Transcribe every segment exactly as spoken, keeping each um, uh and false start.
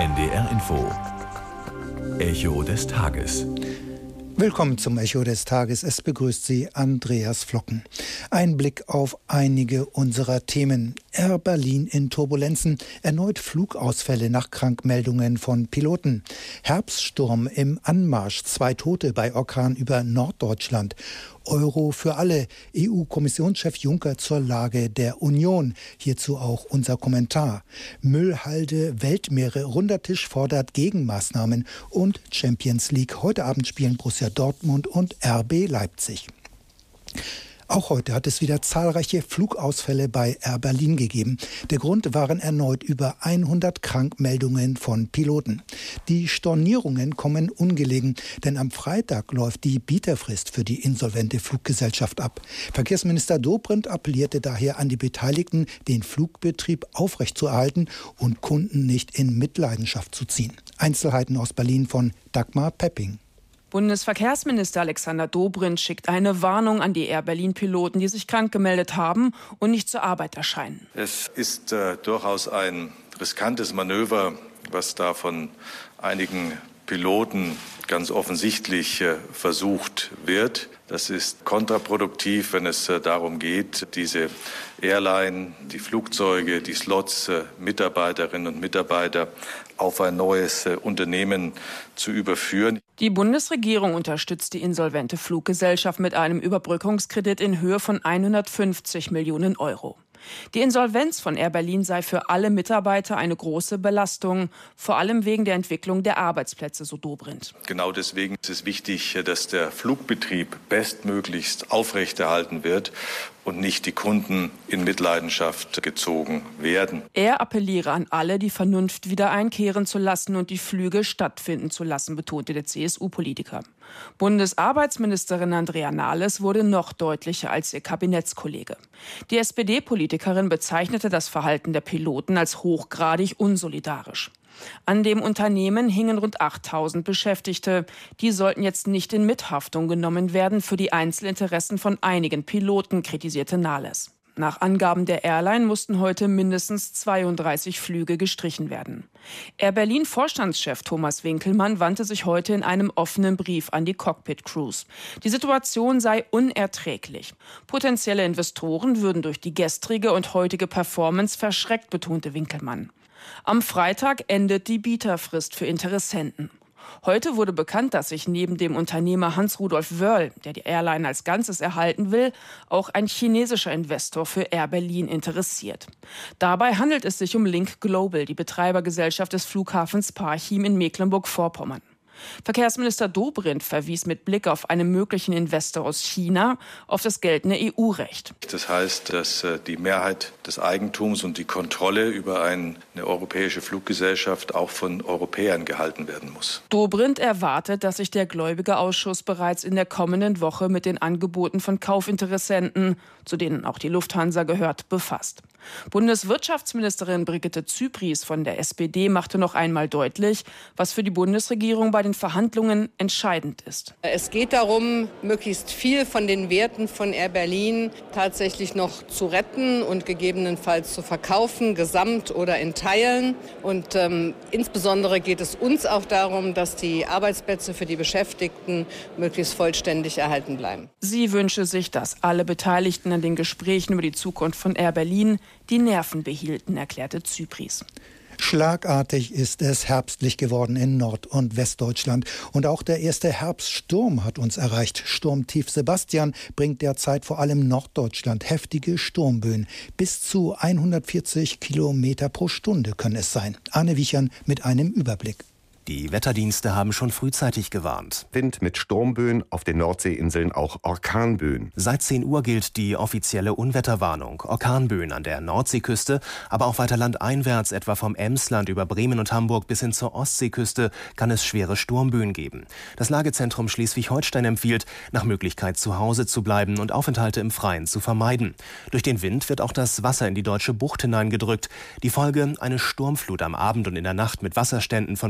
N D R Info. Echo des Tages. Willkommen zum Echo des Tages. Es begrüßt Sie Andreas Flocken. Ein Blick auf einige unserer Themen. Air Berlin in Turbulenzen. Erneut Flugausfälle nach Krankmeldungen von Piloten. Herbststurm im Anmarsch. Zwei Tote bei Orkan über Norddeutschland. Euro für alle. E U-Kommissionschef Juncker zur Lage der Union. Hierzu auch unser Kommentar. Müllhalde, Weltmeere, Runder Tisch fordert Gegenmaßnahmen und Champions League. Heute Abend spielen Borussia Dortmund und R B Leipzig. Auch heute hat es wieder zahlreiche Flugausfälle bei Air Berlin gegeben. Der Grund waren erneut über hundert Krankmeldungen von Piloten. Die Stornierungen kommen ungelegen, denn am Freitag läuft die Bieterfrist für die insolvente Fluggesellschaft ab. Verkehrsminister Dobrindt appellierte daher an die Beteiligten, den Flugbetrieb aufrechtzuerhalten und Kunden nicht in Mitleidenschaft zu ziehen. Einzelheiten aus Berlin von Dagmar Pepping. Bundesverkehrsminister Alexander Dobrindt schickt eine Warnung an die Air Berlin-Piloten, die sich krank gemeldet haben und nicht zur Arbeit erscheinen. Es ist äh, durchaus ein riskantes Manöver, was da von einigen Piloten ganz offensichtlich äh, versucht wird. Das ist kontraproduktiv, wenn es äh, darum geht, diese Airline, die Flugzeuge, die Slots, äh, Mitarbeiterinnen und Mitarbeiter auf ein neues äh, Unternehmen zu überführen. Die Bundesregierung unterstützt die insolvente Fluggesellschaft mit einem Überbrückungskredit in Höhe von hundertfünfzig Millionen Euro. Die Insolvenz von Air Berlin sei für alle Mitarbeiter eine große Belastung, vor allem wegen der Entwicklung der Arbeitsplätze, so Dobrindt. Genau deswegen ist es wichtig, dass der Flugbetrieb bestmöglichst aufrechterhalten wird und nicht die Kunden in Mitleidenschaft gezogen werden. Er appelliere an alle, die Vernunft wieder einkehren zu lassen und die Flüge stattfinden zu lassen, betonte der C S U-Politiker. Bundesarbeitsministerin Andrea Nahles wurde noch deutlicher als ihr Kabinettskollege. Die S P D-Politikerin bezeichnete das Verhalten der Piloten als hochgradig unsolidarisch. An dem Unternehmen hingen rund achttausend Beschäftigte. Die sollten jetzt nicht in Mithaftung genommen werden für die Einzelinteressen von einigen Piloten, kritisierte Nahles. Nach Angaben der Airline mussten heute mindestens zweiunddreißig Flüge gestrichen werden. Air Berlin-Vorstandschef Thomas Winkelmann wandte sich heute in einem offenen Brief an die Cockpit-Crews. Die Situation sei unerträglich. Potenzielle Investoren würden durch die gestrige und heutige Performance verschreckt, betonte Winkelmann. Am Freitag endet die Bieterfrist für Interessenten. Heute wurde bekannt, dass sich neben dem Unternehmer Hans-Rudolf Wöhrl, der die Airline als Ganzes erhalten will, auch ein chinesischer Investor für Air Berlin interessiert. Dabei handelt es sich um Link Global, die Betreibergesellschaft des Flughafens Parchim in Mecklenburg-Vorpommern. Verkehrsminister Dobrindt verwies mit Blick auf einen möglichen Investor aus China auf das geltende E U-Recht. Das heißt, dass die Mehrheit des Eigentums und die Kontrolle über eine europäische Fluggesellschaft auch von Europäern gehalten werden muss. Dobrindt erwartet, dass sich der Gläubigerausschuss bereits in der kommenden Woche mit den Angeboten von Kaufinteressenten, zu denen auch die Lufthansa gehört, befasst. Bundeswirtschaftsministerin Brigitte Zypries von der S P D machte noch einmal deutlich, was für die Bundesregierung bei den Verhandlungen entscheidend ist. Es geht darum, möglichst viel von den Werten von Air Berlin tatsächlich noch zu retten und gegebenenfalls zu verkaufen, gesamt oder in Teilen. Und ähm, insbesondere geht es uns auch darum, dass die Arbeitsplätze für die Beschäftigten möglichst vollständig erhalten bleiben. Sie wünsche sich, dass alle Beteiligten an den Gesprächen über die Zukunft von Air Berlin die Nerven behielten, erklärte Zypries. Schlagartig ist es herbstlich geworden in Nord- und Westdeutschland. Und auch der erste Herbststurm hat uns erreicht. Sturmtief Sebastian bringt derzeit vor allem Norddeutschland heftige Sturmböen. Bis zu hundertvierzig Kilometer pro Stunde können es sein. Arne Wiechern mit einem Überblick. Die Wetterdienste haben schon frühzeitig gewarnt. Wind mit Sturmböen, auf den Nordseeinseln auch Orkanböen. Seit zehn Uhr gilt die offizielle Unwetterwarnung. Orkanböen an der Nordseeküste, aber auch weiter landeinwärts, etwa vom Emsland über Bremen und Hamburg bis hin zur Ostseeküste, kann es schwere Sturmböen geben. Das Lagezentrum Schleswig-Holstein empfiehlt, nach Möglichkeit zu Hause zu bleiben und Aufenthalte im Freien zu vermeiden. Durch den Wind wird auch das Wasser in die deutsche Bucht hineingedrückt. Die Folge: eine Sturmflut am Abend und in der Nacht mit Wasserständen von bis zu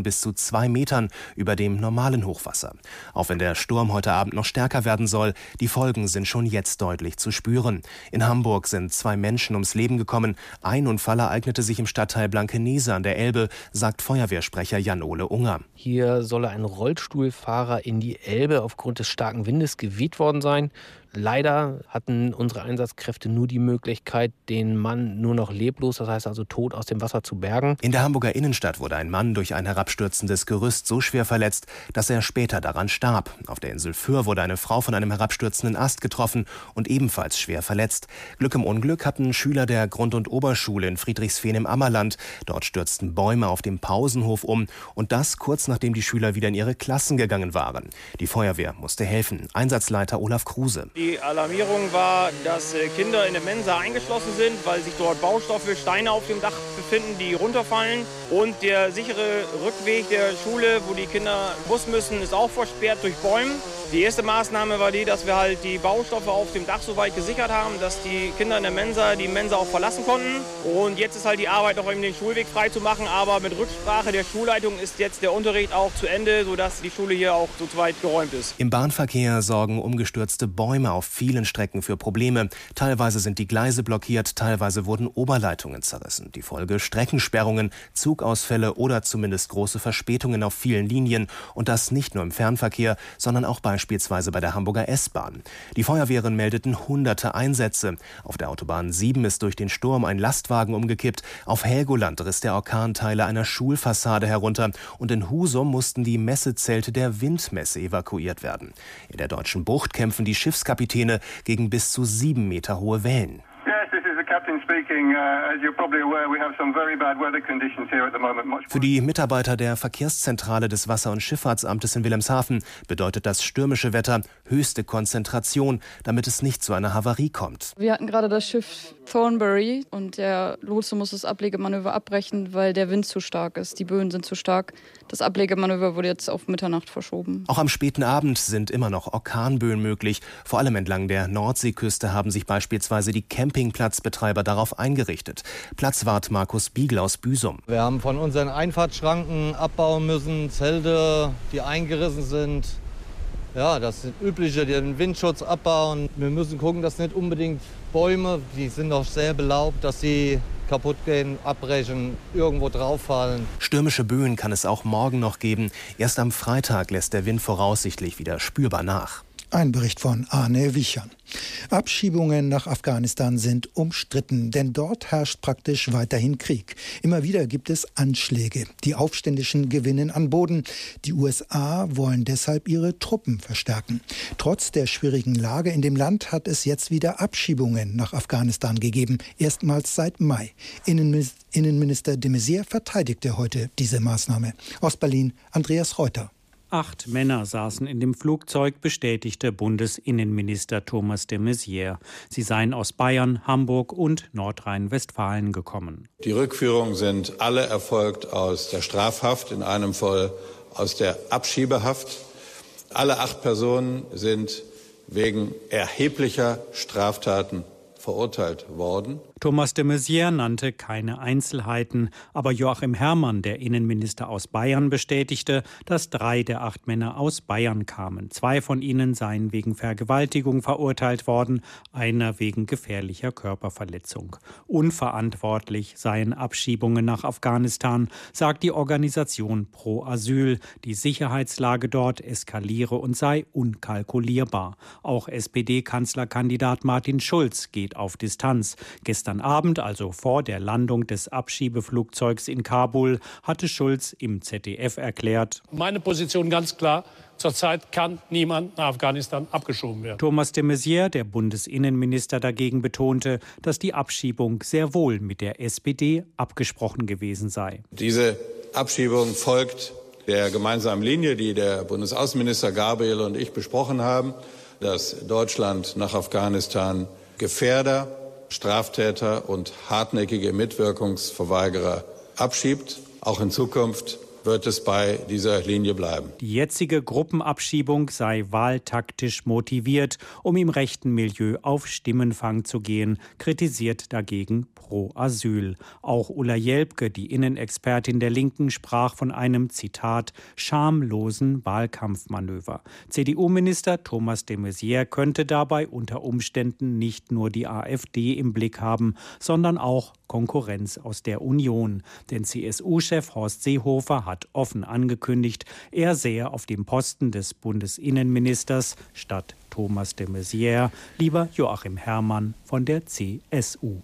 zwei Metern über dem normalen Hochwasser. Auch wenn der Sturm heute Abend noch stärker werden soll, die Folgen sind schon jetzt deutlich zu spüren. In Hamburg sind zwei Menschen ums Leben gekommen. Ein Unfall ereignete sich im Stadtteil Blankenese an der Elbe, sagt Feuerwehrsprecher Jan-Ole Unger. Hier solle ein Rollstuhlfahrer in die Elbe aufgrund des starken Windes geweht worden sein. Leider hatten unsere Einsatzkräfte nur die Möglichkeit, den Mann nur noch leblos, das heißt also tot, aus dem Wasser zu bergen. In der Hamburger Innenstadt wurde ein Mann durch ein herabstürzendes Gerüst so schwer verletzt, dass er später daran starb. Auf der Insel Föhr wurde eine Frau von einem herabstürzenden Ast getroffen und ebenfalls schwer verletzt. Glück im Unglück hatten Schüler der Grund- und Oberschule in Friedrichsfehn im Ammerland. Dort stürzten Bäume auf dem Pausenhof um und das kurz nachdem die Schüler wieder in ihre Klassen gegangen waren. Die Feuerwehr musste helfen. Einsatzleiter Olaf Kruse. Die Alarmierung war, dass Kinder in der Mensa eingeschlossen sind, weil sich dort Baustoffe, Steine auf dem Dach befinden, die runterfallen. Und der sichere Rückweg der Schule, wo die Kinder Bus müssen, ist auch versperrt durch Bäume. Die erste Maßnahme war die, dass wir halt die Baustoffe auf dem Dach so weit gesichert haben, dass die Kinder in der Mensa die Mensa auch verlassen konnten. Und jetzt ist halt die Arbeit noch eben den Schulweg frei zu machen. Aber mit Rücksprache der Schulleitung ist jetzt der Unterricht auch zu Ende, sodass die Schule hier auch so weit geräumt ist. Im Bahnverkehr sorgen umgestürzte Bäume auf vielen Strecken für Probleme. Teilweise sind die Gleise blockiert, teilweise wurden Oberleitungen zerrissen. Die Folge Streckensperrungen, Zugausfälle oder zumindest große Verspätungen auf vielen Linien. Und das nicht nur im Fernverkehr, sondern auch beispielsweise bei der Hamburger S-Bahn. Die Feuerwehren meldeten hunderte Einsätze. Auf der Autobahn sieben ist durch den Sturm ein Lastwagen umgekippt. Auf Helgoland riss der Orkan Teile einer Schulfassade herunter. Und in Husum mussten die Messezelte der Windmesse evakuiert werden. In der Deutschen Bucht kämpfen die Schiffskapitäne gegen bis zu sieben Meter hohe Wellen. Für die Mitarbeiter der Verkehrszentrale des Wasser- und Schifffahrtsamtes in Wilhelmshaven bedeutet das stürmische Wetter höchste Konzentration, damit es nicht zu einer Havarie kommt. Wir hatten gerade das Schiff Thornbury und der Lotse muss das Ablegemanöver abbrechen, weil der Wind zu stark ist. Die Böen sind zu stark. Das Ablegemanöver wurde jetzt auf Mitternacht verschoben. Auch am späten Abend sind immer noch Orkanböen möglich. Vor allem entlang der Nordseeküste haben sich beispielsweise die Campingplatzbetreiber darauf eingerichtet. Platzwart Markus Biegel aus Büsum. Wir haben von unseren Einfahrtsschranken abbauen müssen, Zelte, die eingerissen sind. Ja, das sind übliche, den Windschutz abbauen. Wir müssen gucken, dass nicht unbedingt Bäume, die sind noch sehr belaubt, dass sie kaputt gehen, abbrechen, irgendwo drauffallen. Stürmische Böen kann es auch morgen noch geben. Erst am Freitag lässt der Wind voraussichtlich wieder spürbar nach. Ein Bericht von Arne Wichern. Abschiebungen nach Afghanistan sind umstritten, denn dort herrscht praktisch weiterhin Krieg. Immer wieder gibt es Anschläge. Die Aufständischen gewinnen an Boden. Die U S A wollen deshalb ihre Truppen verstärken. Trotz der schwierigen Lage in dem Land hat es jetzt wieder Abschiebungen nach Afghanistan gegeben. Erstmals seit Mai. Innenminister de Maizière verteidigte heute diese Maßnahme. Aus Berlin Andreas Reuter. Acht Männer saßen in dem Flugzeug, bestätigte Bundesinnenminister Thomas de Maizière. Sie seien aus Bayern, Hamburg und Nordrhein-Westfalen gekommen. Die Rückführungen sind alle erfolgt aus der Strafhaft, in einem Fall aus der Abschiebehaft. Alle acht Personen sind wegen erheblicher Straftaten verurteilt worden. Thomas de Maizière nannte keine Einzelheiten, aber Joachim Herrmann, der Innenminister aus Bayern, bestätigte, dass drei der acht Männer aus Bayern kamen. Zwei von ihnen seien wegen Vergewaltigung verurteilt worden, einer wegen gefährlicher Körperverletzung. Unverantwortlich seien Abschiebungen nach Afghanistan, sagt die Organisation Pro Asyl. Die Sicherheitslage dort eskaliere und sei unkalkulierbar. Auch S P D-Kanzlerkandidat Martin Schulz geht auf Distanz. Gestern Abend, also vor der Landung des Abschiebeflugzeugs in Kabul, hatte Schulz im Z D F erklärt: Meine Position ganz klar: Zurzeit kann niemand nach Afghanistan abgeschoben werden. Thomas de Maizière, der Bundesinnenminister, dagegen betonte, dass die Abschiebung sehr wohl mit der S P D abgesprochen gewesen sei. Diese Abschiebung folgt der gemeinsamen Linie, die der Bundesaußenminister Gabriel und ich besprochen haben, dass Deutschland nach Afghanistan Gefährder, Straftäter und hartnäckige Mitwirkungsverweigerer abschiebt. Auch in Zukunft wird es bei dieser Linie bleiben. Die jetzige Gruppenabschiebung sei wahltaktisch motiviert, um im rechten Milieu auf Stimmenfang zu gehen, kritisiert dagegen Pro Asyl. Auch Ulla Jelpke, die Innenexpertin der Linken, sprach von einem, Zitat, schamlosen Wahlkampfmanöver. C D U-Minister Thomas de Maizière könnte dabei unter Umständen nicht nur die AfD im Blick haben, sondern auch Konkurrenz aus der Union. Denn C S U-Chef Horst Seehofer hat offen angekündigt, er sähe auf dem Posten des Bundesinnenministers statt Thomas de Maizière lieber Joachim Herrmann von der C S U.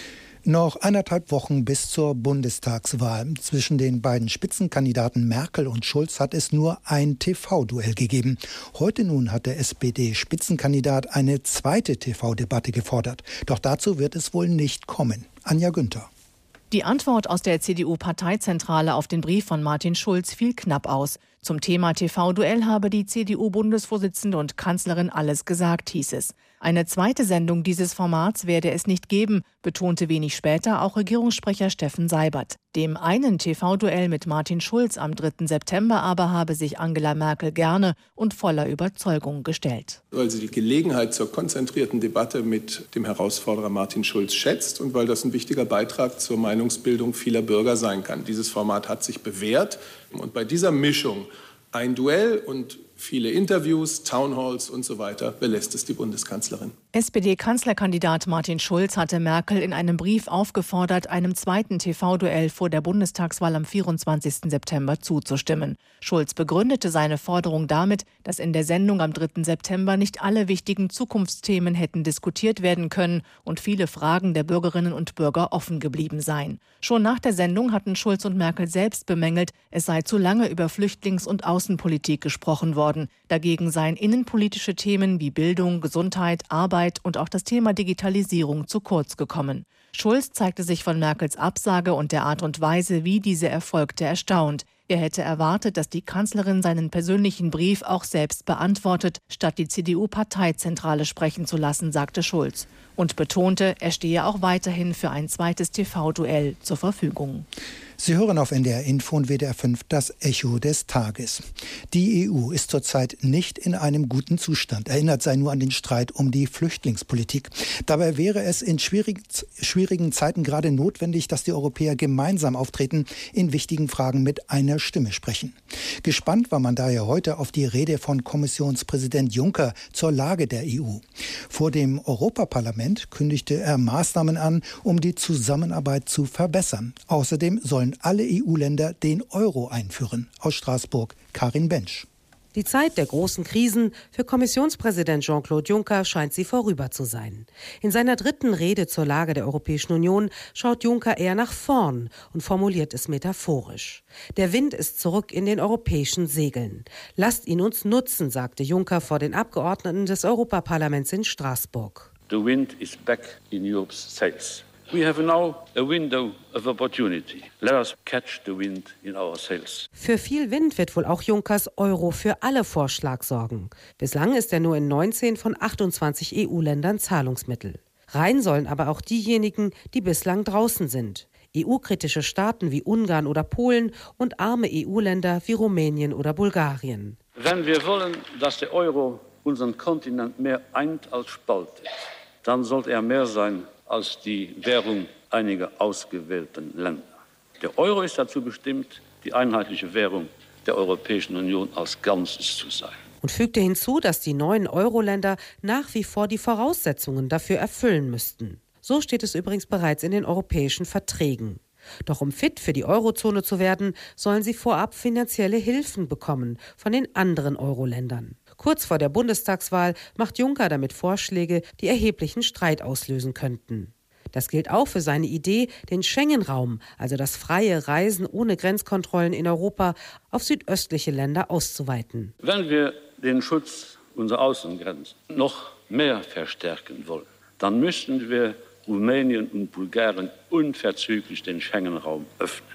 Noch eineinhalb Wochen bis zur Bundestagswahl. Zwischen den beiden Spitzenkandidaten Merkel und Schulz hat es nur ein T V-Duell gegeben. Heute nun hat der S P D-Spitzenkandidat eine zweite T V-Debatte gefordert. Doch dazu wird es wohl nicht kommen. Anja Günther. Die Antwort aus der C D U-Parteizentrale auf den Brief von Martin Schulz fiel knapp aus. Zum Thema T V-Duell habe die C D U-Bundesvorsitzende und Kanzlerin alles gesagt, hieß es. Eine zweite Sendung dieses Formats werde es nicht geben, betonte wenig später auch Regierungssprecher Steffen Seibert. Dem einen T V-Duell mit Martin Schulz am dritten September aber habe sich Angela Merkel gerne und voller Überzeugung gestellt. Weil sie die Gelegenheit zur konzentrierten Debatte mit dem Herausforderer Martin Schulz schätzt und weil das ein wichtiger Beitrag zur Meinungsbildung vieler Bürger sein kann. Dieses Format hat sich bewährt und bei dieser Mischung ein Duell und viele Interviews, Townhalls und so weiter belässt es die Bundeskanzlerin. S P D-Kanzlerkandidat Martin Schulz hatte Merkel in einem Brief aufgefordert, einem zweiten T V-Duell vor der Bundestagswahl am vierundzwanzigsten September zuzustimmen. Schulz begründete seine Forderung damit, dass in der Sendung am dritten September nicht alle wichtigen Zukunftsthemen hätten diskutiert werden können und viele Fragen der Bürgerinnen und Bürger offen geblieben seien. Schon nach der Sendung hatten Schulz und Merkel selbst bemängelt, es sei zu lange über Flüchtlings- und Außenpolitik gesprochen worden. Dagegen seien innenpolitische Themen wie Bildung, Gesundheit, Arbeit und auch das Thema Digitalisierung zu kurz gekommen. Schulz zeigte sich von Merkels Absage und der Art und Weise, wie diese erfolgte, erstaunt. Er hätte erwartet, dass die Kanzlerin seinen persönlichen Brief auch selbst beantwortet, statt die C D U-Parteizentrale sprechen zu lassen, sagte Schulz. Und betonte, er stehe auch weiterhin für ein zweites T V-Duell zur Verfügung. Sie hören auf N D R Info und W D R fünf das Echo des Tages. Die E U ist zurzeit nicht in einem guten Zustand. Erinnert sei nur an den Streit um die Flüchtlingspolitik. Dabei wäre es in schwierigen, schwierigen Zeiten gerade notwendig, dass die Europäer gemeinsam auftreten, in wichtigen Fragen mit einer Stimme sprechen. Gespannt war man daher heute auf die Rede von Kommissionspräsident Juncker zur Lage der E U. Vor dem Europaparlament kündigte er Maßnahmen an, um die Zusammenarbeit zu verbessern. Außerdem sollen alle E U-Länder den Euro einführen. Aus Straßburg, Karin Bensch. Die Zeit der großen Krisen für Kommissionspräsident Jean-Claude Juncker scheint sie vorüber zu sein. In seiner dritten Rede zur Lage der Europäischen Union schaut Juncker eher nach vorn und formuliert es metaphorisch. Der Wind ist zurück in den europäischen Segeln. Lasst ihn uns nutzen, sagte Juncker vor den Abgeordneten des Europaparlaments in Straßburg. The wind is back in Europe's sails. We have now a window of opportunity. Let us catch the wind in our sails. Für viel Wind wird wohl auch Junckers Euro für alle Vorschlag sorgen. Bislang ist er nur in neunzehn von achtundzwanzig E U-Ländern Zahlungsmittel. Rein sollen aber auch diejenigen, die bislang draußen sind. E U-kritische Staaten wie Ungarn oder Polen und arme E U-Länder wie Rumänien oder Bulgarien. Wenn wir wollen, dass der Euro unseren Kontinent mehr eint als spaltet, dann sollte er mehr sein als die Währung einiger ausgewählten Länder. Der Euro ist dazu bestimmt, die einheitliche Währung der Europäischen Union als Ganzes zu sein. Und fügte hinzu, dass die neuen Euro-Länder nach wie vor die Voraussetzungen dafür erfüllen müssten. So steht es übrigens bereits in den europäischen Verträgen. Doch um fit für die Eurozone zu werden, sollen sie vorab finanzielle Hilfen bekommen von den anderen Euro-Ländern. Kurz vor der Bundestagswahl macht Juncker damit Vorschläge, die erheblichen Streit auslösen könnten. Das gilt auch für seine Idee, den Schengen-Raum, also das freie Reisen ohne Grenzkontrollen in Europa, auf südöstliche Länder auszuweiten. Wenn wir den Schutz unserer Außengrenzen noch mehr verstärken wollen, dann müssen wir Rumänien und Bulgarien unverzüglich den Schengen-Raum öffnen.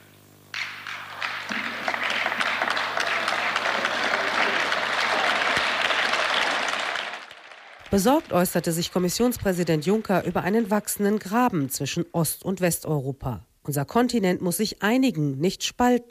Besorgt äußerte sich Kommissionspräsident Juncker über einen wachsenden Graben zwischen Ost- und Westeuropa. Unser Kontinent muss sich einigen, nicht spalten,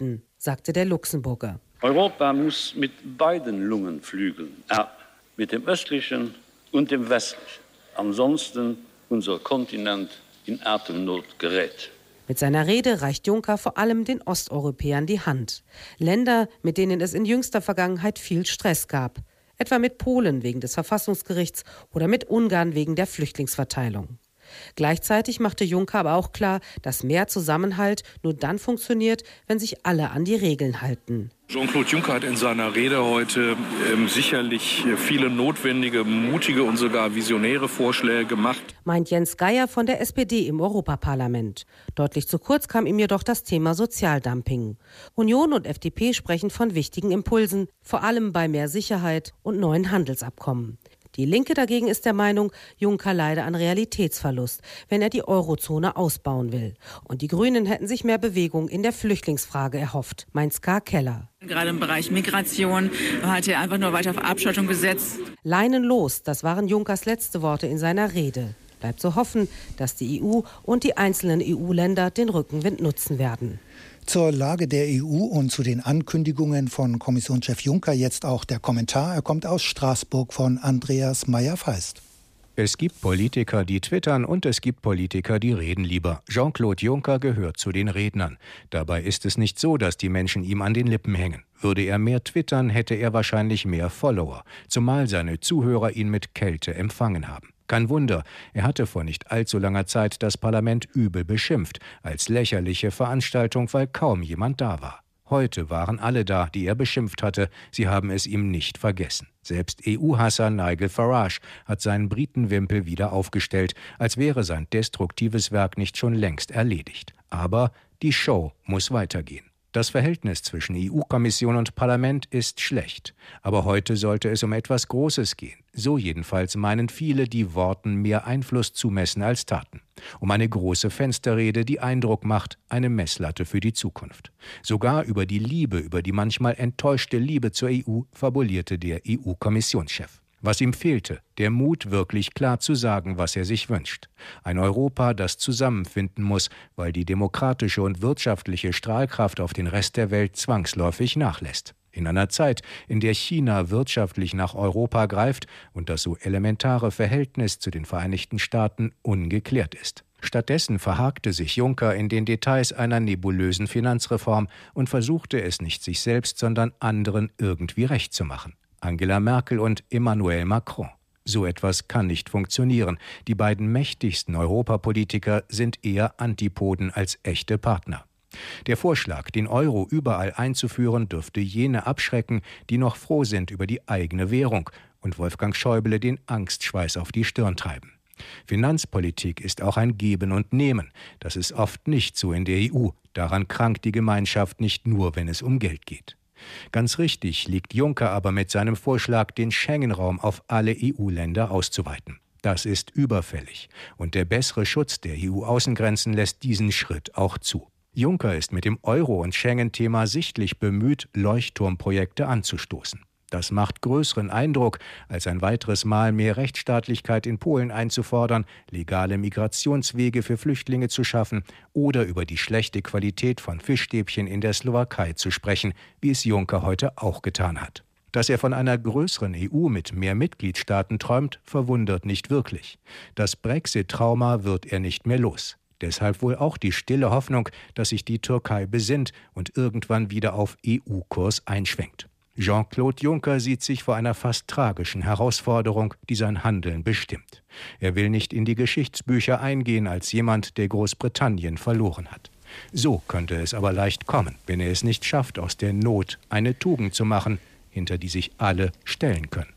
sagte der Luxemburger. Europa muss mit beiden Lungenflügeln ab, mit dem östlichen und dem westlichen. Ansonsten unser Kontinent in Atemnot gerät. Mit seiner Rede reicht Juncker vor allem den Osteuropäern die Hand. Länder, mit denen es in jüngster Vergangenheit viel Stress gab. Etwa mit Polen wegen des Verfassungsgerichts oder mit Ungarn wegen der Flüchtlingsverteilung. Gleichzeitig machte Juncker aber auch klar, dass mehr Zusammenhalt nur dann funktioniert, wenn sich alle an die Regeln halten. Jean-Claude Juncker hat in seiner Rede heute ähm, sicherlich viele notwendige, mutige und sogar visionäre Vorschläge gemacht. Meint Jens Geier von der S P D im Europaparlament. Deutlich zu kurz kam ihm jedoch das Thema Sozialdumping. Union und F D P sprechen von wichtigen Impulsen, vor allem bei mehr Sicherheit und neuen Handelsabkommen. Die Linke dagegen ist der Meinung, Juncker leide an Realitätsverlust, wenn er die Eurozone ausbauen will. Und die Grünen hätten sich mehr Bewegung in der Flüchtlingsfrage erhofft, meint Ska Keller. Gerade im Bereich Migration hat er einfach nur weiter auf Abschottung gesetzt. Leinen los, das waren Junckers letzte Worte in seiner Rede. Bleibt zu hoffen, dass die E U und die einzelnen E U-Länder den Rückenwind nutzen werden. Zur Lage der E U und zu den Ankündigungen von Kommissionschef Juncker jetzt auch der Kommentar. Er kommt aus Straßburg von Andreas Meyer-Feist. Es gibt Politiker, die twittern, und es gibt Politiker, die reden lieber. Jean-Claude Juncker gehört zu den Rednern. Dabei ist es nicht so, dass die Menschen ihm an den Lippen hängen. Würde er mehr twittern, hätte er wahrscheinlich mehr Follower, zumal seine Zuhörer ihn mit Kälte empfangen haben. Kein Wunder, er hatte vor nicht allzu langer Zeit das Parlament übel beschimpft, als lächerliche Veranstaltung, weil kaum jemand da war. Heute waren alle da, die er beschimpft hatte, sie haben es ihm nicht vergessen. Selbst E U-Hasser Nigel Farage hat seinen Britenwimpel wieder aufgestellt, als wäre sein destruktives Werk nicht schon längst erledigt. Aber die Show muss weitergehen. Das Verhältnis zwischen E U-Kommission und Parlament ist schlecht. Aber heute sollte es um etwas Großes gehen. So jedenfalls meinen viele, die Worten mehr Einfluss zumessen als Taten. Um eine große Fensterrede, die Eindruck macht, eine Messlatte für die Zukunft. Sogar über die Liebe, über die manchmal enttäuschte Liebe zur E U, fabulierte der E U-Kommissionschef. Was ihm fehlte, der Mut, wirklich klar zu sagen, was er sich wünscht. Ein Europa, das zusammenfinden muss, weil die demokratische und wirtschaftliche Strahlkraft auf den Rest der Welt zwangsläufig nachlässt. In einer Zeit, in der China wirtschaftlich nach Europa greift und das so elementare Verhältnis zu den Vereinigten Staaten ungeklärt ist. Stattdessen verhakte sich Juncker in den Details einer nebulösen Finanzreform und versuchte es nicht sich selbst, sondern anderen irgendwie recht zu machen. Angela Merkel und Emmanuel Macron. So etwas kann nicht funktionieren. Die beiden mächtigsten Europapolitiker sind eher Antipoden als echte Partner. Der Vorschlag, den Euro überall einzuführen, dürfte jene abschrecken, die noch froh sind über die eigene Währung und Wolfgang Schäuble den Angstschweiß auf die Stirn treiben. Finanzpolitik ist auch ein Geben und Nehmen. Das ist oft nicht so in der E U. Daran krankt die Gemeinschaft nicht nur, wenn es um Geld geht. Ganz richtig liegt Juncker aber mit seinem Vorschlag, den Schengen-Raum auf alle E U-Länder auszuweiten. Das ist überfällig. Und der bessere Schutz der E U-Außengrenzen lässt diesen Schritt auch zu. Juncker ist mit dem Euro- und Schengen-Thema sichtlich bemüht, Leuchtturmprojekte anzustoßen. Das macht größeren Eindruck, als ein weiteres Mal mehr Rechtsstaatlichkeit in Polen einzufordern, legale Migrationswege für Flüchtlinge zu schaffen oder über die schlechte Qualität von Fischstäbchen in der Slowakei zu sprechen, wie es Juncker heute auch getan hat. Dass er von einer größeren E U mit mehr Mitgliedstaaten träumt, verwundert nicht wirklich. Das Brexit-Trauma wird er nicht mehr los. Deshalb wohl auch die stille Hoffnung, dass sich die Türkei besinnt und irgendwann wieder auf E U-Kurs einschwenkt. Jean-Claude Juncker sieht sich vor einer fast tragischen Herausforderung, die sein Handeln bestimmt. Er will nicht in die Geschichtsbücher eingehen als jemand, der Großbritannien verloren hat. So könnte es aber leicht kommen, wenn er es nicht schafft, aus der Not eine Tugend zu machen, hinter die sich alle stellen können.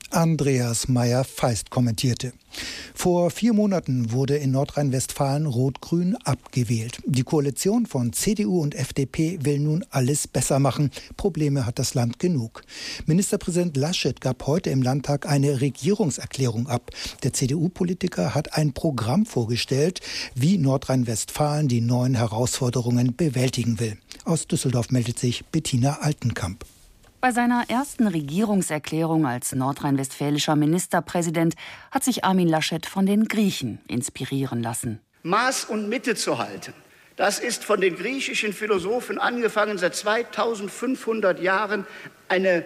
Andreas Meyer-Feist kommentierte. Vor vier Monaten wurde in Nordrhein-Westfalen Rot-Grün abgewählt. Die Koalition von C D U und F D P will nun alles besser machen. Probleme hat das Land genug. Ministerpräsident Laschet gab heute im Landtag eine Regierungserklärung ab. Der C D U-Politiker hat ein Programm vorgestellt, wie Nordrhein-Westfalen die neuen Herausforderungen bewältigen will. Aus Düsseldorf meldet sich Bettina Altenkamp. Bei seiner ersten Regierungserklärung als nordrhein-westfälischer Ministerpräsident hat sich Armin Laschet von den Griechen inspirieren lassen. Maß und Mitte zu halten, Das ist von den griechischen Philosophen angefangen seit zweitausendfünfhundert Jahren eine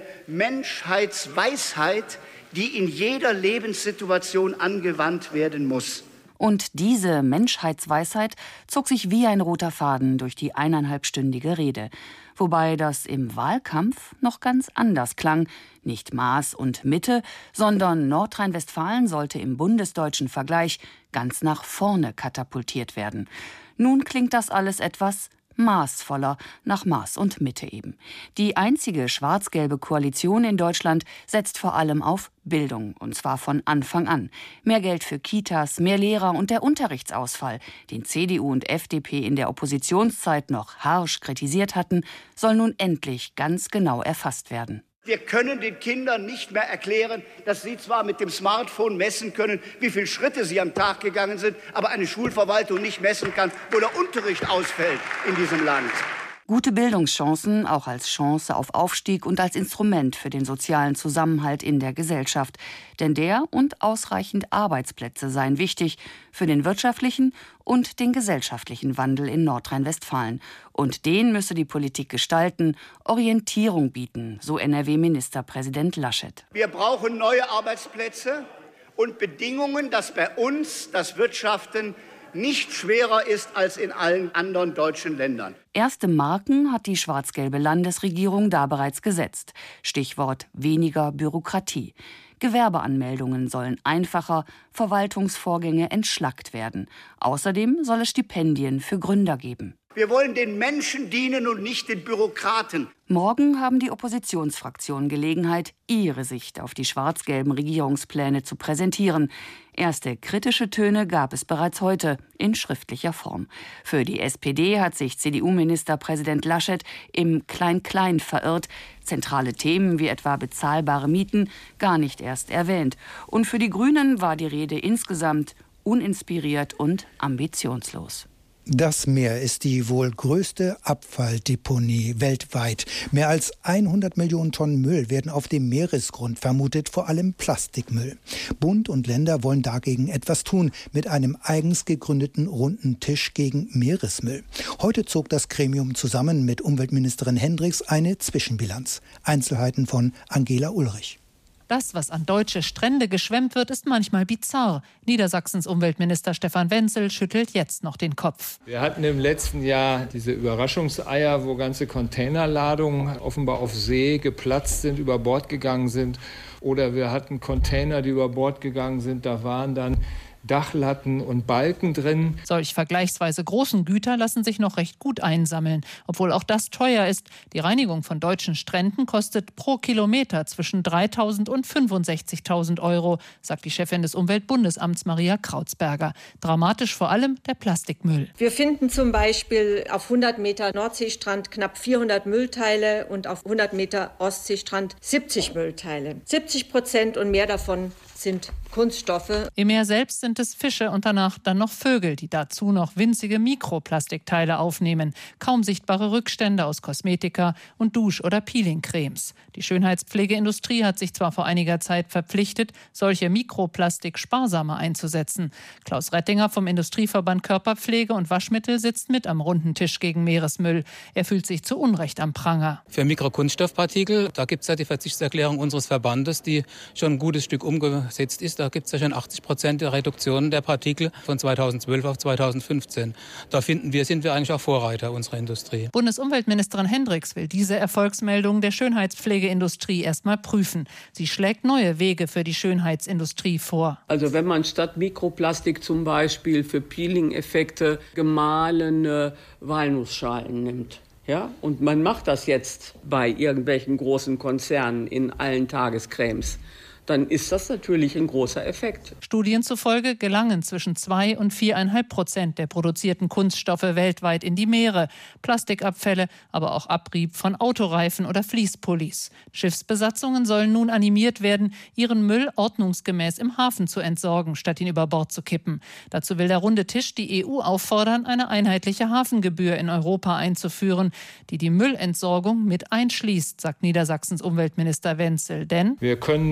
Menschheitsweisheit, die in jeder Lebenssituation angewandt werden muss. Und diese Menschheitsweisheit zog sich wie ein roter Faden durch die eineinhalbstündige Rede. Wobei das im Wahlkampf noch ganz anders klang. Nicht Maß und Mitte, sondern Nordrhein-Westfalen sollte im bundesdeutschen Vergleich ganz nach vorne katapultiert werden. Nun klingt das alles etwas maßvoller, nach Maß und Mitte eben. Die einzige schwarz-gelbe Koalition in Deutschland setzt vor allem auf Bildung, und zwar von Anfang an. Mehr Geld für Kitas, mehr Lehrer und der Unterrichtsausfall, den C D U und F D P in der Oppositionszeit noch harsch kritisiert hatten, soll nun endlich ganz genau erfasst werden. Wir können den Kindern nicht mehr erklären, dass sie zwar mit dem Smartphone messen können, wie viele Schritte sie am Tag gegangen sind, aber eine Schulverwaltung nicht messen kann, wo der Unterricht ausfällt in diesem Land. Gute Bildungschancen auch als Chance auf Aufstieg und als Instrument für den sozialen Zusammenhalt in der Gesellschaft. Denn der und ausreichend Arbeitsplätze seien wichtig für den wirtschaftlichen und den gesellschaftlichen Wandel in Nordrhein-Westfalen. Und den müsse die Politik gestalten, Orientierung bieten, so N R W-Ministerpräsident Laschet. Wir brauchen neue Arbeitsplätze und Bedingungen, dass bei uns das Wirtschaften nicht schwerer ist als in allen anderen deutschen Ländern. Erste Marken hat die schwarz-gelbe Landesregierung da bereits gesetzt. Stichwort weniger Bürokratie. Gewerbeanmeldungen sollen einfacher, Verwaltungsvorgänge entschlackt werden. Außerdem soll es Stipendien für Gründer geben. Wir wollen den Menschen dienen und nicht den Bürokraten. Morgen haben die Oppositionsfraktionen Gelegenheit, ihre Sicht auf die schwarz-gelben Regierungspläne zu präsentieren. Erste kritische Töne gab es bereits heute in schriftlicher Form. Für die S P D hat sich C D U-Ministerpräsident Laschet im Klein-Klein verirrt. Zentrale Themen wie etwa bezahlbare Mieten gar nicht erst erwähnt. Und für die Grünen war die Rede insgesamt uninspiriert und ambitionslos. Das Meer ist die wohl größte Abfalldeponie weltweit. Mehr als hundert Millionen Tonnen Müll werden auf dem Meeresgrund vermutet, vor allem Plastikmüll. Bund und Länder wollen dagegen etwas tun, mit einem eigens gegründeten runden Tisch gegen Meeresmüll. Heute zog das Gremium zusammen mit Umweltministerin Hendricks eine Zwischenbilanz. Einzelheiten von Angela Ulrich. Das, was an deutsche Strände geschwemmt wird, ist manchmal bizarr. Niedersachsens Umweltminister Stefan Wenzel schüttelt jetzt noch den Kopf. Wir hatten im letzten Jahr diese Überraschungseier, wo ganze Containerladungen offenbar auf See geplatzt sind, über Bord gegangen sind. Oder wir hatten Container, die über Bord gegangen sind. Da waren dann Dachlatten und Balken drin. Solch vergleichsweise großen Güter lassen sich noch recht gut einsammeln, obwohl auch das teuer ist. Die Reinigung von deutschen Stränden kostet pro Kilometer zwischen dreitausend und fünfundsechzigtausend Euro, sagt die Chefin des Umweltbundesamts Maria Krautsberger. Dramatisch vor allem der Plastikmüll. Wir finden zum Beispiel auf hundert Meter Nordseestrand knapp vierhundert Müllteile und auf hundert Meter Ostseestrand siebzig Müllteile. siebzig Prozent und mehr davon sind Kunststoffe. Im Meer selbst sind es Fische und danach dann noch Vögel, die dazu noch winzige Mikroplastikteile aufnehmen. Kaum sichtbare Rückstände aus Kosmetika und Dusch- oder Peelingcremes. Die Schönheitspflegeindustrie hat sich zwar vor einiger Zeit verpflichtet, solche Mikroplastik sparsamer einzusetzen. Klaus Rettinger vom Industrieverband Körperpflege und Waschmittel sitzt mit am runden Tisch gegen Meeresmüll. Er fühlt sich zu Unrecht am Pranger. Für Mikrokunststoffpartikel, da gibt es ja die Verzichtserklärung unseres Verbandes, die schon ein gutes Stück umgesetzt ist. Da gibt es ja schon achtzig Prozent der Reduktion der Partikel von zweitausendzwölf auf zweitausendfünfzehn. Da finden wir, sind wir eigentlich auch Vorreiter unserer Industrie. Bundesumweltministerin Hendricks will diese Erfolgsmeldung der Schönheitspflegeindustrie erstmal prüfen. Sie schlägt neue Wege für die Schönheitsindustrie vor. Also wenn man statt Mikroplastik zum Beispiel für Peeling-Effekte gemahlene Walnussschalen nimmt. Ja, und man macht das jetzt bei irgendwelchen großen Konzernen in allen Tagescremes. Dann ist das natürlich ein großer Effekt. Studien zufolge gelangen zwischen zwei und viereinhalb Prozent der produzierten Kunststoffe weltweit in die Meere. Plastikabfälle, aber auch Abrieb von Autoreifen oder Fließpullis. Schiffsbesatzungen sollen nun animiert werden, ihren Müll ordnungsgemäß im Hafen zu entsorgen, statt ihn über Bord zu kippen. Dazu will der runde Tisch die E U auffordern, eine einheitliche Hafengebühr in Europa einzuführen, die die Müllentsorgung mit einschließt, sagt Niedersachsens Umweltminister Wenzel. Denn wir können nicht auf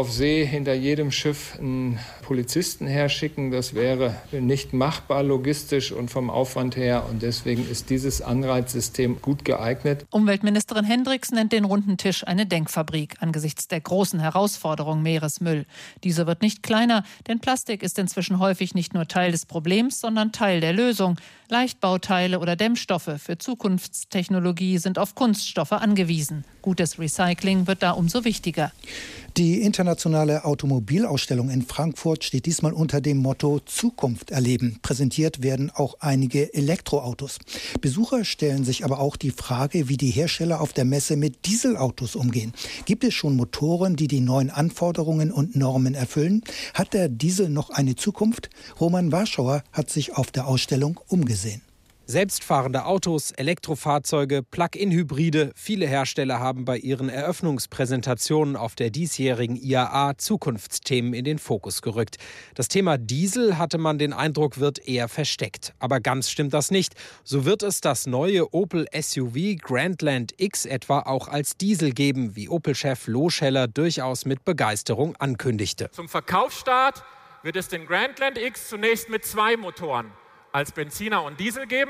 auf See hinter jedem Schiff einen Polizisten herschicken. Das wäre nicht machbar logistisch und vom Aufwand her. Und deswegen ist dieses Anreizsystem gut geeignet. Umweltministerin Hendricks nennt den runden Tisch eine Denkfabrik angesichts der großen Herausforderung Meeresmüll. Diese wird nicht kleiner, denn Plastik ist inzwischen häufig nicht nur Teil des Problems, sondern Teil der Lösung. Leichtbauteile oder Dämmstoffe für Zukunftstechnologie sind auf Kunststoffe angewiesen. Gutes Recycling wird da umso wichtiger. Die internationale Automobilausstellung in Frankfurt steht diesmal unter dem Motto Zukunft erleben. Präsentiert werden auch einige Elektroautos. Besucher stellen sich aber auch die Frage, wie die Hersteller auf der Messe mit Dieselautos umgehen. Gibt es schon Motoren, die die neuen Anforderungen und Normen erfüllen? Hat der Diesel noch eine Zukunft? Roman Warschauer hat sich auf der Ausstellung umgesehen. Selbstfahrende Autos, Elektrofahrzeuge, Plug-in-Hybride. Viele Hersteller haben bei ihren Eröffnungspräsentationen auf der diesjährigen I A A Zukunftsthemen in den Fokus gerückt. Das Thema Diesel, hatte man den Eindruck, wird eher versteckt. Aber ganz stimmt das nicht. So wird es das neue Opel S U V Grandland X etwa auch als Diesel geben, wie Opel-Chef Loscheller durchaus mit Begeisterung ankündigte. Zum Verkaufsstart wird es den Grandland X zunächst mit zwei Motoren als Benziner und Diesel geben.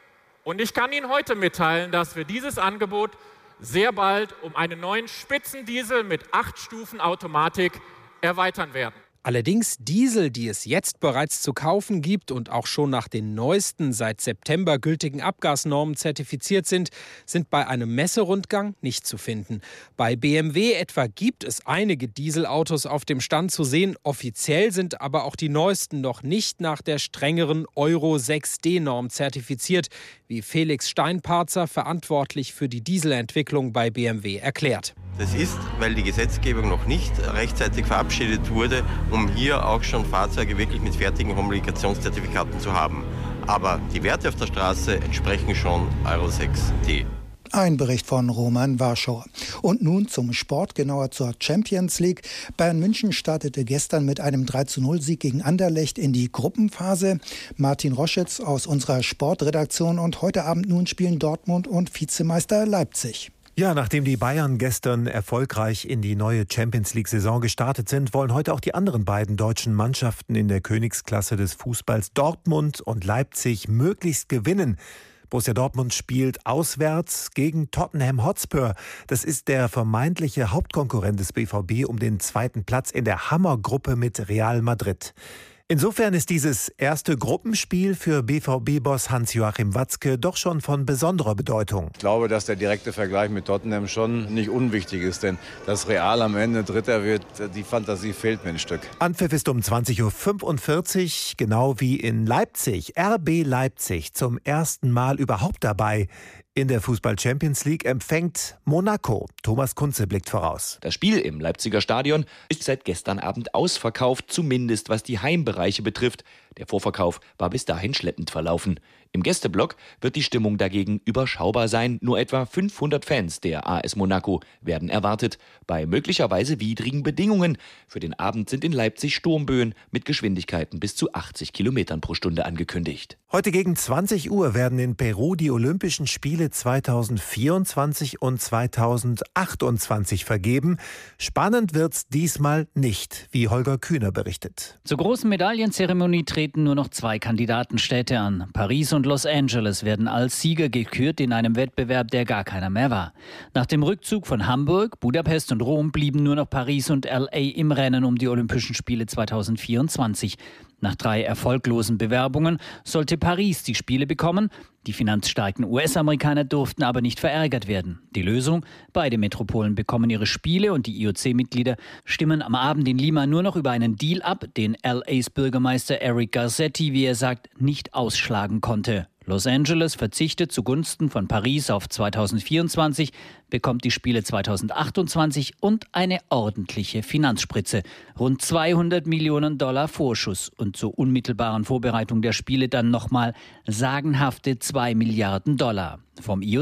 Und ich kann Ihnen heute mitteilen, dass wir dieses Angebot sehr bald um einen neuen Spitzendiesel mit acht Stufen Automatik erweitern werden. Allerdings Diesel, die es jetzt bereits zu kaufen gibt und auch schon nach den neuesten, seit September gültigen Abgasnormen zertifiziert sind, sind bei einem Messerundgang nicht zu finden. Bei B M W etwa gibt es einige Dieselautos auf dem Stand zu sehen. Offiziell sind aber auch die neuesten noch nicht nach der strengeren Euro sechs D Norm zertifiziert, wie Felix Steinparzer, verantwortlich für die Dieselentwicklung bei B M W, erklärt. Das ist, weil die Gesetzgebung noch nicht rechtzeitig verabschiedet wurde, um hier auch schon Fahrzeuge wirklich mit fertigen Homologationszertifikaten zu haben. Aber die Werte auf der Straße entsprechen schon Euro sechs D. Ein Bericht von Roman Warschauer. Und nun zum Sport, genauer zur Champions League. Bayern München startete gestern mit einem drei zu null Sieg gegen Anderlecht in die Gruppenphase. Martin Roschitz aus unserer Sportredaktion. Und heute Abend nun spielen Dortmund und Vizemeister Leipzig. Ja, nachdem die Bayern gestern erfolgreich in die neue Champions-League-Saison gestartet sind, wollen heute auch die anderen beiden deutschen Mannschaften in der Königsklasse des Fußballs Dortmund und Leipzig möglichst gewinnen. Borussia Dortmund spielt auswärts gegen Tottenham Hotspur. Das ist der vermeintliche Hauptkonkurrent des B V B um den zweiten Platz in der Hammergruppe mit Real Madrid. Insofern ist dieses erste Gruppenspiel für B V B-Boss Hans-Joachim Watzke doch schon von besonderer Bedeutung. Ich glaube, dass der direkte Vergleich mit Tottenham schon nicht unwichtig ist, denn dass Real am Ende Dritter wird, die Fantasie fehlt mir ein Stück. Anpfiff ist um zwanzig Uhr fünfundvierzig, genau wie in Leipzig. R B Leipzig zum ersten Mal überhaupt dabei. In der Fußball-Champions League empfängt Monaco. Thomas Kunze blickt voraus. Das Spiel im Leipziger Stadion ist seit gestern Abend ausverkauft, zumindest was die Heimbereiche betrifft. Der Vorverkauf war bis dahin schleppend verlaufen. Im Gästeblock wird die Stimmung dagegen überschaubar sein. Nur etwa fünfhundert Fans der A S Monaco werden erwartet. Bei möglicherweise widrigen Bedingungen. Für den Abend sind in Leipzig Sturmböen mit Geschwindigkeiten bis zu achtzig Kilometern pro Stunde angekündigt. Heute gegen zwanzig Uhr werden in Peru die Olympischen Spiele zweitausendvierundzwanzig und zweitausendachtundzwanzig vergeben. Spannend wird's diesmal nicht, wie Holger Kühner berichtet. Zur großen Medaillenzeremonie treten nur noch zwei Kandidatenstädte an. Paris und Los Angeles werden als Sieger gekürt in einem Wettbewerb, der gar keiner mehr war. Nach dem Rückzug von Hamburg, Budapest und Rom blieben nur noch Paris und L A im Rennen um die Olympischen Spiele zweitausendvierundzwanzig. Nach drei erfolglosen Bewerbungen sollte Paris die Spiele bekommen. Die finanzstarken U S-Amerikaner durften aber nicht verärgert werden. Die Lösung? Beide Metropolen bekommen ihre Spiele und die I O C-Mitglieder stimmen am Abend in Lima nur noch über einen Deal ab, den L As Bürgermeister Eric Garcetti, wie er sagt, nicht ausschlagen konnte. Los Angeles verzichtet zugunsten von Paris auf zweitausendvierundzwanzig, bekommt die Spiele zweitausendachtundzwanzig und eine ordentliche Finanzspritze. Rund zweihundert Millionen Dollar Vorschuss und zur unmittelbaren Vorbereitung der Spiele dann nochmal sagenhafte zwei Milliarden Dollar vom I O C.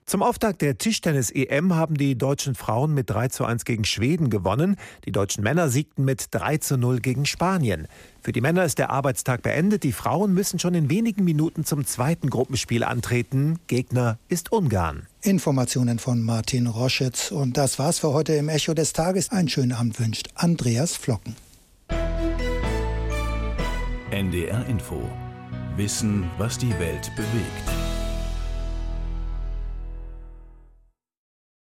Zum Auftakt der Tischtennis-E M haben die deutschen Frauen mit drei zu eins gegen Schweden gewonnen. Die deutschen Männer siegten mit drei zu null gegen Spanien. Für die Männer ist der Arbeitstag beendet. Die Frauen müssen schon in wenigen Minuten zum zweiten Gruppenspiel antreten. Gegner ist Ungarn. Informationen von Martin Roschitz. Und das war's für heute im Echo des Tages. Einen schönen Abend wünscht Andreas Flocken. N D R Info. Wissen, was die Welt bewegt.